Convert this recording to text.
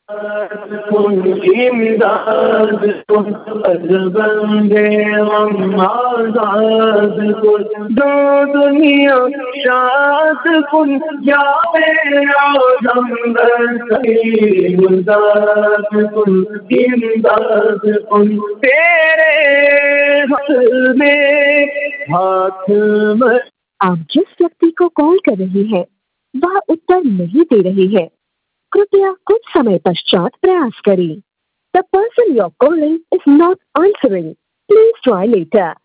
कुन इमदाद कुन अजबंदे हम आजाद कुन दो दुनिया शाद कुन या आजम इमदाद कुन इमदाद कुन तेरे हाथ में। आप जिस व्यक्ति को कॉल कर रही हैं वह उत्तर नहीं दे रही है, कृपया कुछ समय पश्चात प्रयास करें। The person you're calling is not answering. Please try later.